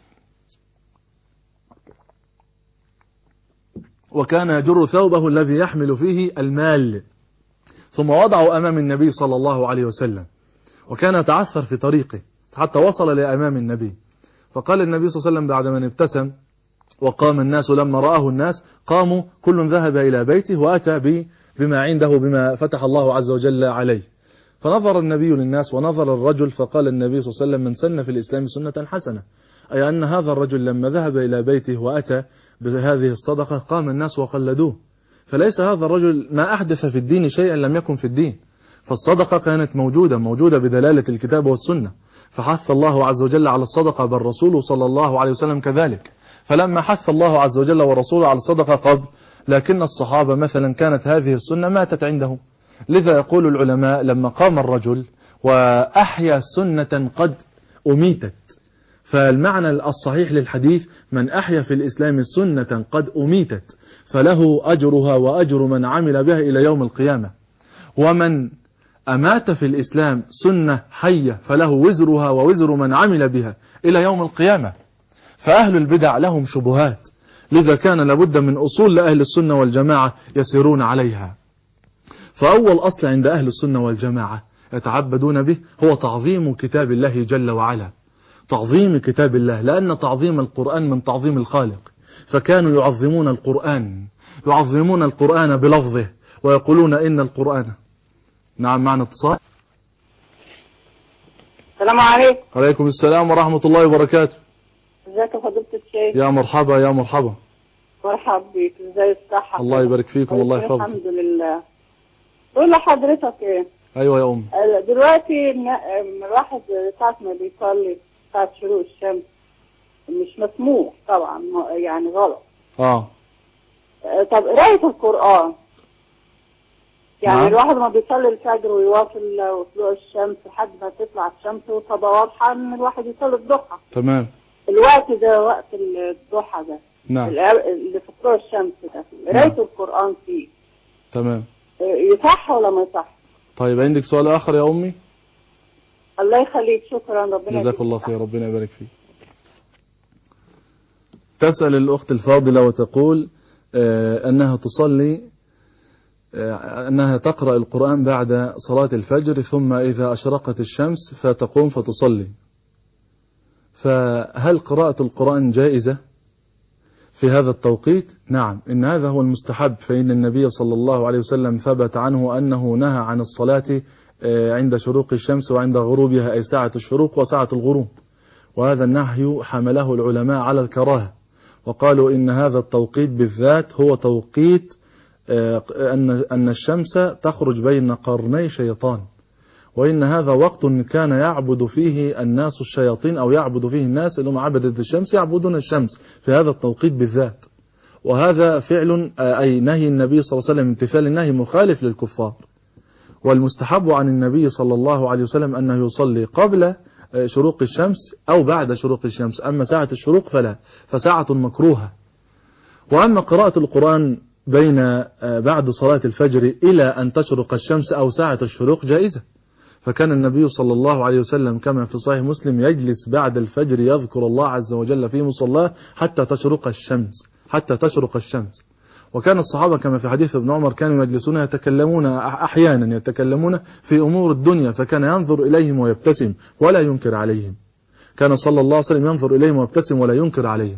وكان يجر ثوبه الذي يحمل فيه المال، ثم وضعه أمام النبي صلى الله عليه وسلم، وكان يتعثر في طريقه حتى وصل لأمام النبي، فقال النبي صلى الله عليه وسلم بعد ما ابتسم وقام الناس، لما رآه الناس قاموا كل ذهب إلى بيته وأتى بما عنده، بما فتح الله عز وجل عليه. فنظر النبي للناس ونظر الرجل، فقال النبي صلى الله عليه وسلم من سن في الإسلام سنة حسنة، أي أن هذا الرجل لما ذهب إلى بيته وأتى بهذه الصدقة قام الناس وقلدوه، فليس هذا الرجل ما أحدث في الدين شيئا لم يكن في الدين، فالصدقة كانت موجودة بدلالة الكتاب والسنة، فحث الله عز وجل على الصدقة، بل رسوله صلى الله عليه وسلم كذلك، فلما حث الله عز وجل ورسوله على الصدقة قبل، لكن الصحابة مثلا كانت هذه السنة ماتت عندهم، لذا يقول العلماء لما قام الرجل وأحيا سنة قد أميتت، فالمعنى الصحيح للحديث من أحيا في الإسلام سنة قد أميتت فله أجرها وأجر من عمل بها إلى يوم القيامة، ومن أمات في الإسلام سنة حية فله وزرها ووزر من عمل بها إلى يوم القيامة. فأهل البدع لهم شبهات، لذا كان لابد من أصول لأهل السنة والجماعة يسيرون عليها. فأول أصل عند أهل السنة والجماعة يتعبدون به هو تعظيم كتاب الله جل وعلا، تعظيم كتاب الله، لأن تعظيم القرآن من تعظيم الخالق، فكانوا يعظمون القرآن بلفظه، ويقولون إن القرآن. نعم، معنا اتصال. السلام عليكم. عليكم السلام ورحمة الله وبركاته. ازيك يا فضيلة الشيخ؟ يا مرحبا يا مرحبا. مرحبا بيك، ازاي الصحة؟ الله يبارك فيكم والله يحفظك. الحمد لله. قول لحضرتك ايه؟ ايوه يا أم. دلوقتي الواحد ساعة ما بيصلي ساعة شروق الشمس مش مسموح طبعا، يعني غلط. طب قراية القرآن يعني نعم. الواحد ما بيصلي الفجر ويواصل طلوع الشمس لحد ما تطلع الشمس، وطبعا واضحة ان الواحد يصلي الضحى. تمام. الوقت ده وقت الضحى ده. نعم. اللي في طلوع الشمس ده قراية القرآن فيه. تمام. يصح ولا ما يصح؟ طيب عندك سؤال آخر يا أمي؟ الله يخليك، شكرا، ربنا جزاك الله خير، ربنا يبارك فيك. تسأل الأخت الفاضلة وتقول أنها تصلي، أنها تقرأ القرآن بعد صلاة الفجر، ثم إذا أشرقت الشمس فتقوم فتصلي، فهل قراءة القرآن جائزة في هذا التوقيت؟ نعم، إن هذا هو المستحب، فإن النبي صلى الله عليه وسلم ثبت عنه أنه نهى عن الصلاة عند شروق الشمس وعند غروبها، أي ساعة الشروق وساعة الغروب، وهذا النهي حمله العلماء على الكراهة، وقالوا إن هذا التوقيت بالذات هو توقيت أن الشمس تخرج بين قرني شيطان، وإن هذا وقت كان يعبد فيه الناس الشياطين، أو يعبد فيه الناس اللي هم عبدة الشمس يعبدون الشمس في هذا التوقيت بالذات، وهذا فعل أي نهي النبي صلى الله عليه وسلم، امتثال النهي مخالف للكفار. والمستحب عن النبي صلى الله عليه وسلم أنه يصلي قبل شروق الشمس أو بعد شروق الشمس، أما ساعة الشروق فلا، فساعة مكروهة. وأما قراءة القرآن بعد صلاة الفجر إلى أن تشرق الشمس أو ساعة الشروق جائزة، فكان النبي صلى الله عليه وسلم كما في صحيح مسلم يجلس بعد الفجر يذكر الله عز وجل في مصلاه حتى تشرق الشمس. وكان الصحابة كما في حديث ابن عمر كانوا يجلسون أحيانا يتكلمون في أمور الدنيا، فكان ينظر إليهم ويبتسم ولا ينكر عليهم، كان صلى الله عليه وسلم ينظر إليهم ويبتسم ولا ينكر عليهم.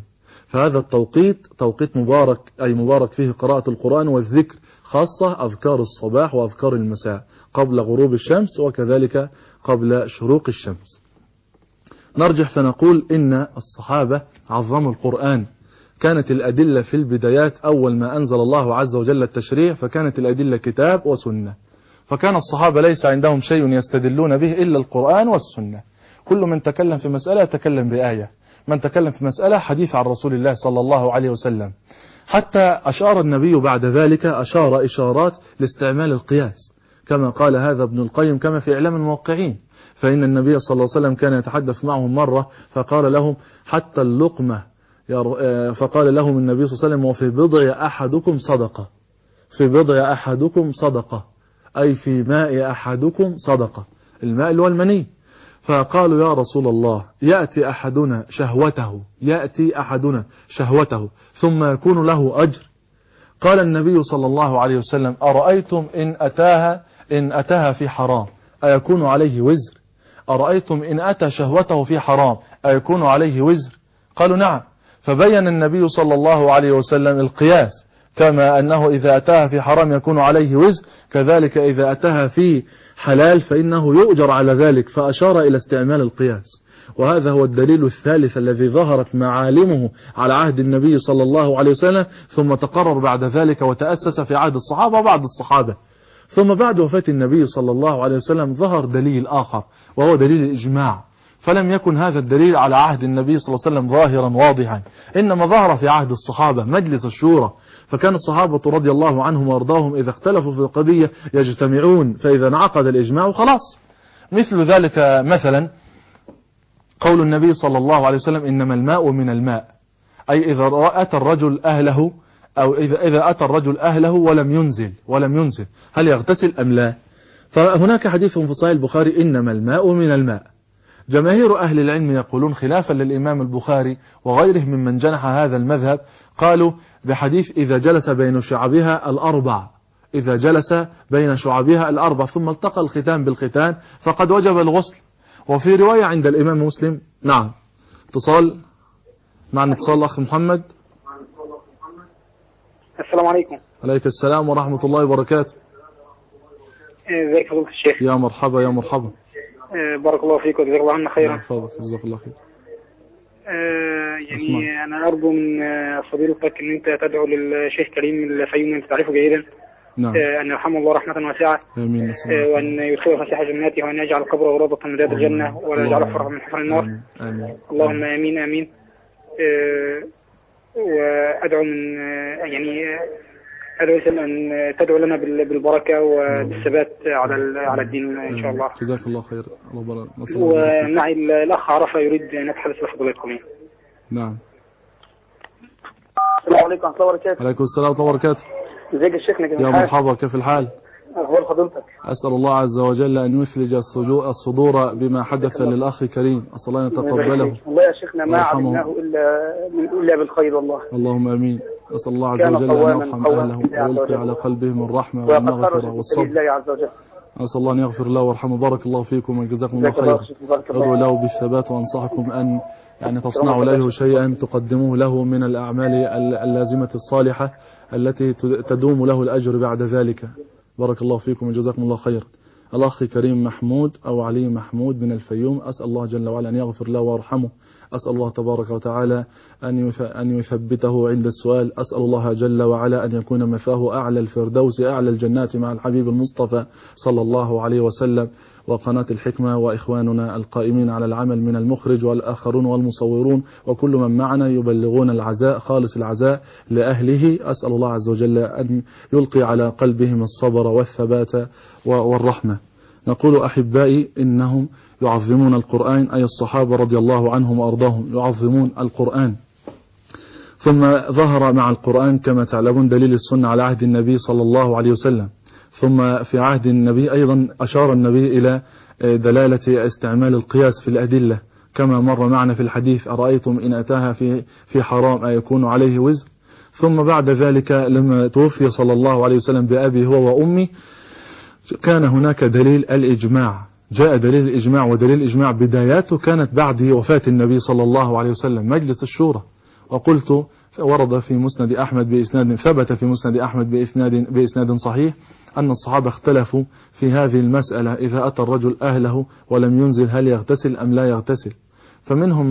فهذا التوقيت توقيت مبارك، أي مبارك فيه قراءة القرآن والذكر، خاصة أذكار الصباح وأذكار المساء قبل غروب الشمس وكذلك قبل شروق الشمس. نرجح فنقول إن الصحابة عظموا القرآن. كانت الأدلة في البدايات أول ما أنزل الله عز وجل التشريع، فكانت الأدلة كتاب وسنة، فكان الصحابة ليس عندهم شيء يستدلون به إلا القرآن والسنة. كل من تكلم في مسألة يتكلم بآية، من تكلم في مسألة حديث عن رسول الله صلى الله عليه وسلم. حتى أشار النبي بعد ذلك أشار إشارات لاستعمال القياس، كما قال هذا ابن القيم كما في إعلام الموقعين، فإن النبي صلى الله عليه وسلم كان يتحدث معهم مرة فقال لهم حتى اللقمة، فقال لهم النبي صلى الله عليه وسلم وفي بضع أحدكم صدقة، في بضع أحدكم صدقة، أي في ماء أحدكم صدقة، الماء اللي هو المني. فقالوا يا رسول الله يأتي أحدنا شهوته ثم يكون له أجر؟ قال النبي صلى الله عليه وسلم أرأيتم إن أتاها في حرام أيكون عليه وزر؟ أرأيتم إن أتى شهوته في حرام أيكون عليه وزر؟ قالوا نعم. فبين النبي صلى الله عليه وسلم القياس، كما أنه إذا أتاها في حرام يكون عليه وزر، كذلك إذا أتاها في حلال فإنه يؤجر على ذلك، فأشار إلى استعمال القياس. وهذا هو الدليل الثالث الذي ظهرت معالمه على عهد النبي صلى الله عليه وسلم، ثم تقرر بعد ذلك وتأسس في عهد الصحابة وبعد الصحابة. ثم بعد وفاة النبي صلى الله عليه وسلم ظهر دليل آخر وهو دليل الإجماع، فلم يكن هذا الدليل على عهد النبي صلى الله عليه وسلم ظاهرا واضحا، إنما ظهر في عهد الصحابة مجلس الشورى. فكان الصحابة رضي الله عنهم وارضاهم إذا اختلفوا في القضية يجتمعون، فإذا انعقد الإجماع خلاص. مثل ذلك مثلا قول النبي صلى الله عليه وسلم إنما الماء من الماء، أي إذا أتى الرجل أهله أو إذا أتى الرجل أهله ولم ينزل هل يغتسل أم لا؟ فهناك حديث في صحيح البخاري إنما الماء من الماء. جماهير أهل العلم يقولون خلافا للإمام البخاري وغيره ممن جنح هذا المذهب، قالوا بحديث إذا جلس بين شعبها الأربع ثم التقى الختان بالختان فقد وجب الغسل. وفي رواية عند الإمام مسلم. نعم اتصال معنا، اتصال أخ محمد. السلام عليكم. عليك السلام ورحمة الله وبركاته. ازيك فضيلة الشيخ؟ يا مرحبا يا مرحبا. بارك الله فيك وجزاك الله عنا خيرا. جزاك الله خير. يعني أنا أرجو من فضيلتك أن أنت تدعو للشيخ كريم الفيومي، أنت تعرفه جيدا. نعم. أن يرحمه الله رحمة واسعة. آمين. وأن يدخله فسيح جناته، وأن يجعل قبره روضة من رياض الجنة، ولا يجعله فرحا من حفر النار. آمين. اللهم آمين آمين. وأدعو من يعني أدعو أن تدعو لنا بالبركة والثبات على الدين إن شاء الله. جزاك الله خير. ومعي الأخ عرفة يريد أن يتحدث لفضيلتكم. نعم. السلام عليكم ورحمة الله وبركاته. عليكم السلام ورحمة الله وبركاته. ازيك يا شيخنا؟ يا مرحبا، كيف الحال؟ أخبار فضيلتك؟ أسأل الله عز وجل أن يثلج الصدور بما حدث للأخ كريم، أسأل الله أن يتقبله. والله يا شيخنا ما علمناه إلا بالخير والله. اللهم أمين. أسأل الله عز وجل أن يرحم أهله ويلقي على قلبهم الرحمة والمغفرة والصبر. أسأل الله أن يغفر له ويرحمه. بارك الله فيكم وجزاكم الله خير. أدعو له بالثبات وأنصحكم أن تصنعوا له شيئا تقدموه له من الأعمال اللازمة الصالحة التي تدوم له الأجر بعد ذلك. بارك الله فيكم وجزاكم الله خير. الأخ كريم محمود أو علي محمود من الفيوم، أسأل الله جل وعلا أن يغفر له ويرحمه. أسأل الله تبارك وتعالى أن يثبته عند السؤال. أسأل الله جل وعلا أن يكون مثاه أعلى الفردوس، أعلى الجنات مع الحبيب المصطفى صلى الله عليه وسلم. وقناة الحكمة وإخواننا القائمين على العمل من المخرج والآخرون والمصورون وكل من معنا يبلغون العزاء، خالص العزاء لأهله. أسأل الله عز وجل أن يلقي على قلبهم الصبر والثبات والرحمة. نقول أحبائي إنهم يعظمون القرآن، أي الصحابة رضي الله عنهم وأرضاهم يعظمون القرآن. ثم ظهر مع القرآن كما تعلمون دليل السنة على عهد النبي صلى الله عليه وسلم. ثم في عهد النبي أيضا أشار النبي إلى دلالة استعمال القياس في الأدلة كما مر معنا في الحديث أرأيتم إن أتاها في حرام أيكون عليه وزر. ثم بعد ذلك لما توفي صلى الله عليه وسلم بأبي هو وأمي كان هناك دليل الإجماع، جاء دليل الإجماع، ودليل الإجماع بداياته كانت بعد وفاة النبي صلى الله عليه وسلم، مجلس الشورى. وقلت ورد في مسند أحمد بإسناد ثبت في مسند أحمد بإسناد صحيح أن الصحابة اختلفوا في هذه المسألة إذا أتى الرجل أهله ولم ينزل هل يغتسل أم لا يغتسل. فمنهم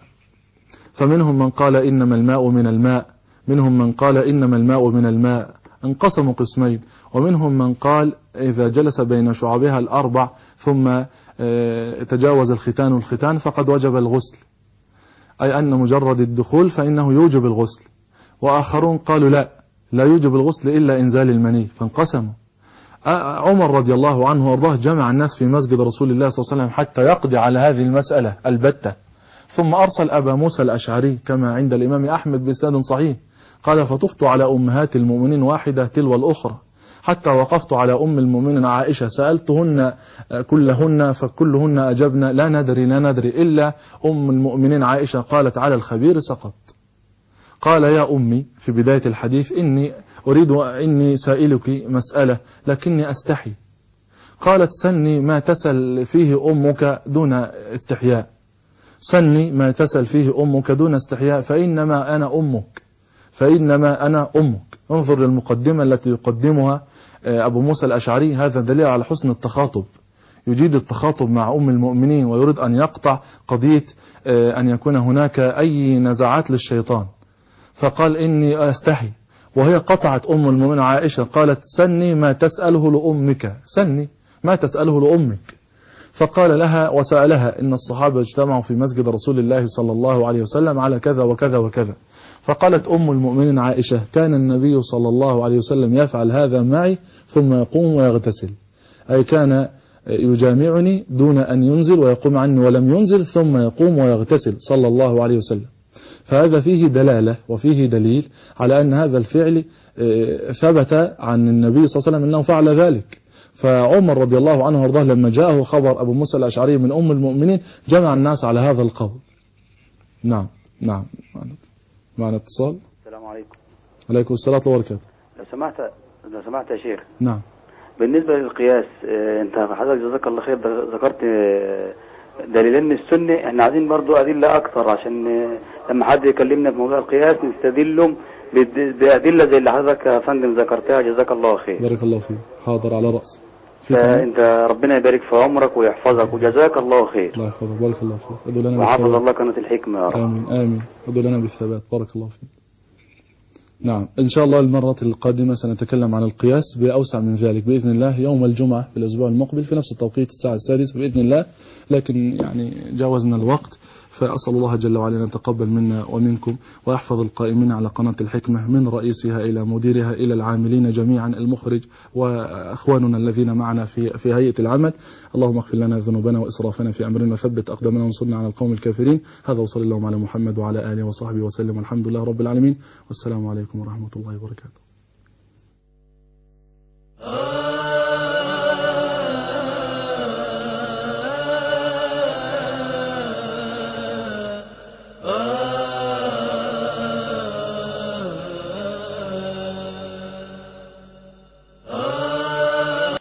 من قال إنما الماء من الماء، منهم من قال إنما الماء من الماء، انقسموا قسمين. ومنهم من قال إذا جلس بين شعبها الأربع ثم تجاوز الختان فقد وجب الغسل، أي أن مجرد الدخول فإنه يوجب الغسل. وآخرون قالوا لا يوجب الغسل إلا إنزال المني، فانقسموا. عمر رضي الله عنه وارضاه جمع الناس في مسجد رسول الله صلى الله عليه وسلم حتى يقضي على هذه المسألة البتة، ثم أرسل أبا موسى الأشعري كما عند الإمام أحمد بإسناد صحيح قال فطفت على أمهات المؤمنين واحدة تلو الأخرى حتى وقفت على أم المؤمنين عائشة سألتهن كلهن فكلهن أجبنا لا ندري إلا أم المؤمنين عائشة قالت على الخبير سقط. قال يا أمي في بداية الحديث إني سائلك مسألة لكني أستحي. قالت سني ما تسأل فيه أمك دون استحياء، سني ما تسأل فيه أمك دون استحياء فإنما أنا أمك. انظر للمقدمة التي يقدمها أبو موسى الأشعري، هذا دليل على حسن التخاطب، يجيد التخاطب مع أم المؤمنين ويريد أن يقطع قضية أن يكون هناك أي نزاعات للشيطان. فقال إني أستحي، وهي قطعت أم المؤمنين عائشة قالت سني ما تسأله لأمك، سني ما تسأله لأمك. فقال لها وسألها إن الصحابة اجتمعوا في مسجد رسول الله صلى الله عليه وسلم على كذا وكذا وكذا. فقالت أم المؤمنين عائشة كان النبي صلى الله عليه وسلم يفعل هذا معي ثم يقوم ويغتسل، أي كان يجامعني دون أن ينزل ويقوم عني ولم ينزل ثم يقوم ويغتسل صلى الله عليه وسلم. فهذا فيه دلالة وفيه دليل على أن هذا الفعل ثبت عن النبي صلى الله عليه وسلم أنه فعل ذلك. فعمر رضي الله عنه وارضاه لما جاءه خبر أبو موسى الأشعري من أم المؤمنين جمع الناس على هذا القول. نعم معنا اتصال. السلام عليكم. عليكم السلام ورحمة الله وبركاته. لو سمعت يا شيخ. نعم. بالنسبة للقياس انت حضرتك جزاك الله خير ذكرت دليلين السنة، احنا عايزين برضو أدلة أكثر عشان لما حد يكلمنا في موضوع القياس نستدلهم بأدلة زي اللي حضرتك يا فندم ذكرتها جزاك الله خير. بارك الله فيك. حاضر على رأسي. فأنت ربنا يبارك في عمرك ويحفظك وجزاك الله خير. الله يحفظك. بارك الله فيك. ادعو لنا وحفظ الله قناة الحكمة يا رب. آمين. ادعو لنا بالثبات. بارك الله فيك. نعم إن شاء الله المرة القادمة سنتكلم عن القياس بأوسع من ذلك بإذن الله يوم الجمعة في الأسبوع المقبل في نفس التوقيت الساعة 6 بإذن الله، لكن يعني جاوزنا الوقت، فأسأل الله جل وعلا أن يتقبل منا ومنكم ويحفظ القائمين على قناة الحكمة من رئيسها إلى مديرها إلى العاملين جميعا، المخرج وأخواننا الذين معنا في هيئة العمل. اللهم اغفر لنا ذنوبنا وإسرافنا في أمرنا وثبت أقدامنا وانصرنا على القوم الكافرين. هذا وصلى اللهم على محمد وعلى آله وصحبه وسلم، والحمد لله رب العالمين، والسلام عليكم ورحمة الله وبركاته.